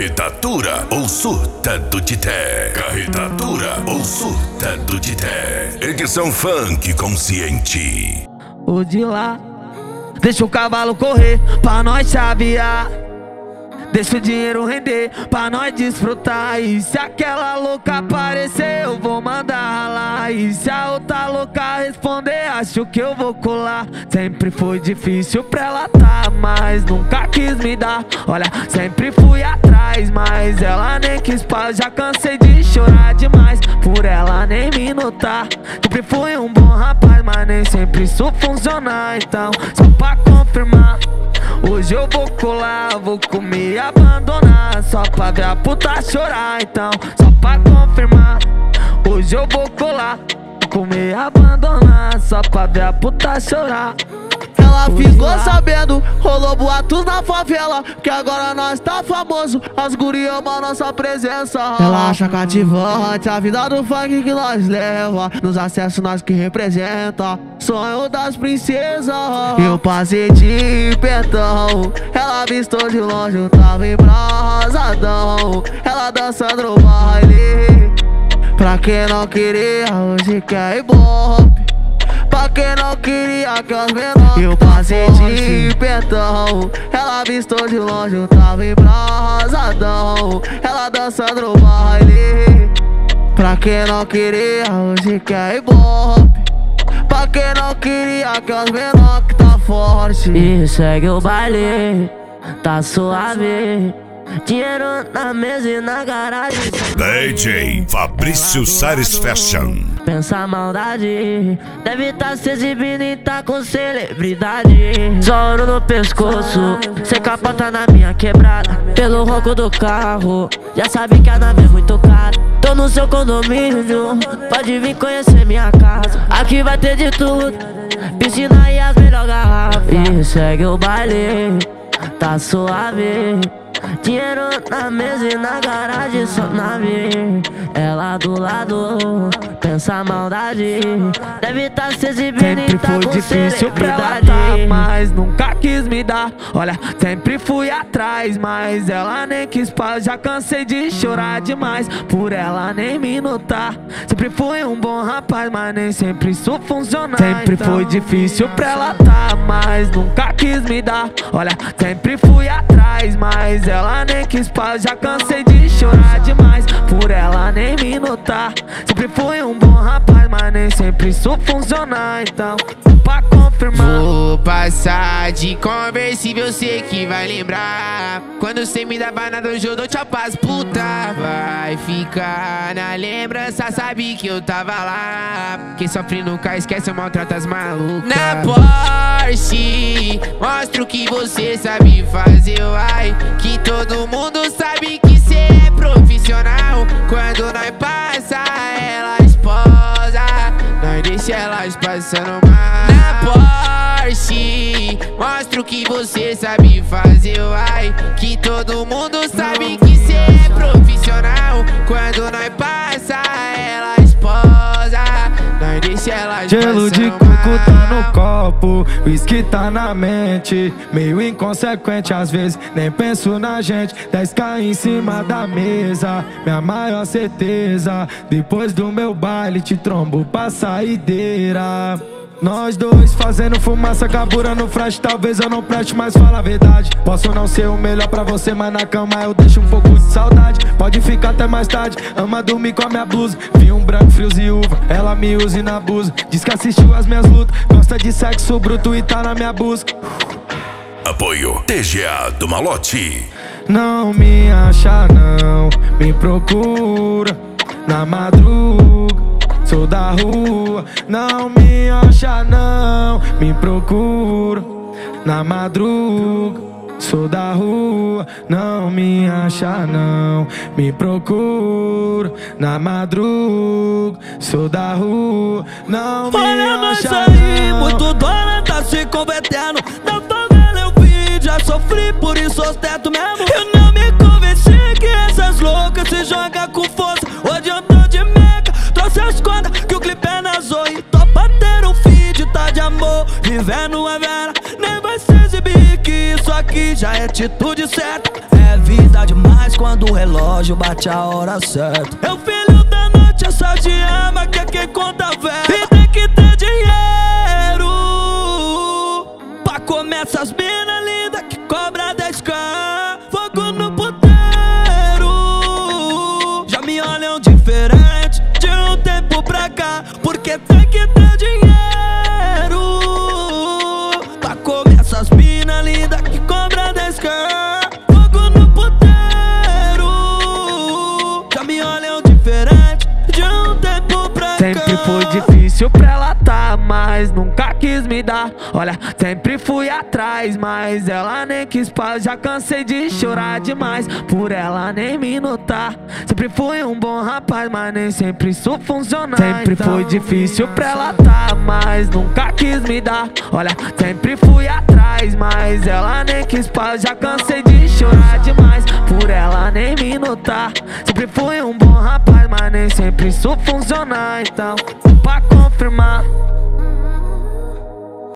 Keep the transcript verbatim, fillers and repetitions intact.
Carretatura ou surta do Tité. Carretatura ou surta do Tité. Edição funk consciente. O de lá, deixa o cavalo correr pra nós chavear. Deixa o dinheiro render pra nós desfrutar. E se aquela louca aparecer, eu vou mandar ralar. E se a outra louca responder, acho que eu vou colar. Sempre foi difícil pra ela tá, mas nunca quis me dar. Olha, sempre fui atrás, mas ela nem quis paz. Já cansei de chorar demais por ela nem me notar. Sempre fui um bom rapaz, mas nem sempre isso funciona. Então, só pra confirmar, hoje eu vou colar, vou comer e abandonar, só pra ver a puta chorar. Então, só pra confirmar, hoje eu vou colar, vou comer e abandonar, só pra ver a puta chorar. Ela ficou sabendo, rolou boatos na favela, que agora nós tá famoso, as guri amam nossa presença. Ela acha cativante a vida do funk que nós leva, nos acessos nós que representa, sonho das princesas. Eu passei de pentão, ela vistou de longe, eu tava embrasadão. Ela dançando no baile, pra quem não queria, hoje quer ibope. Pra quem não queria que as menores, eu passei de pentão, ela vistou de longe, eu tava embrasadão. Ela dançando no baile, pra quem não queria, hoje quer ibope. Pra quem não queria que as menores que tá forte. E segue o baile, tá suave, dinheiro na mesa e na garagem. D J Fabrício Sares Fashion. Pensa maldade, deve tá se exibindo e tá com celebridade. Só ouro no pescoço, sem capota na minha quebrada. Pelo ronco do carro, já sabe que a nave é muito cara. Tô no seu condomínio, pode vir conhecer minha casa. Aqui vai ter de tudo, piscina e as melhores garrafas. E segue o baile, tá suave, dinheiro na mesa e na garagem, só nave. Ela do lado, pensa maldade, deve tá se exibindo e tá com difícil pra ela tá, mas nunca quis me dar. Olha, sempre fui atrás, mas ela nem quis paz. Já cansei de chorar demais por ela nem me notar. Sempre fui um bom rapaz, mas nem sempre isso funciona. Sempre então foi difícil pra ela tá, mas nunca quis me dar. Olha, sempre fui atrás, mas ela nem quis paz. Já cansei de chorar demais por ela nem me notar. Sempre fui um bom rapaz, mas nem sempre isso funciona. Então, pra confirmar, vou passar de conversível, sei que vai lembrar. Quando cê me dava nada, hoje eu dou tchau pras puta. Vai ficar na lembrança, sabe que eu tava lá. Quem sofre nunca esquece, eu maltrato as malucas. Na Porsche, mostra o que você sabe fazer, ai. Que todo mundo sabe que cê é profissional. Quando nós passa, ela esposa, nós deixa elas passando mal. Na Porsche, mostra o que você sabe fazer, ai. Que todo mundo sabe que cê é profissional. Quando nós passa, ela esposa, nós deixa elas gelo de coco tá no copo, whisky tá na mente. Meio inconsequente às vezes, nem penso na gente. dez K em cima da mesa, minha maior certeza. Depois do meu baile te trombo pra saideira. Nós dois fazendo fumaça, cabura no flash. Talvez eu não preste, mas fala a verdade. Posso não ser o melhor pra você, mas na cama eu deixo um pouco de saudade. Pode ficar até mais tarde, ama dormir com a minha blusa. Vi um branco, frios e uva, ela me usa e na abusa. Diz que assistiu as minhas lutas, gosta de sexo bruto e tá na minha busca. Apoio T G A do Malote. Não me acha não, me procura na madruga. Sou da rua, não me acha não, me procura na madruga. Sou da rua, não me acha não, me procura na madruga. Sou da rua, não me Olha nós acha aí, não. muito dólar tá se convertendo. Não tô vendo eu vi, já sofri, por isso ostento mesmo. Eu não me convenci que essas loucas se jogam com força. Hoje eu tô de meca, trouxe as cordas que o clipe é na Zoe. Topa ter um feed, tá de amor, vivendo a vera. Nem vai se exibir que isso aqui aqui já é atitude certa. É vida demais quando o relógio bate a hora certa. É o filho da noite, essa te ama, que é quem conta velho. E tem que ter dinheiro pra comer essas mina linda que cobra dez k. Fogo no puteiro, já me olham diferente de um tempo pra cá. Porque tem que ter dinheiro pra comer essas mina linda que cobra dez k. Fogo no puteiro, já me olham diferente de um tempo pra cá. Sempre foi difícil pra ela tá, mas nunca quis me dar. Olha, sempre fui atrás, mas ela nem quis paz. Já cansei de chorar demais por ela nem me notar. Sempre fui um bom rapaz, mas nem sempre isso funciona. Sempre então foi difícil pra ela tá, mas nunca quis me dar. Olha, sempre fui atrás, mas ela nem quis paz. Já cansei de chorar demais por ela nem me notar. Sempre fui um bom rapaz, mas nem sempre isso funciona. Então, pra confirmar,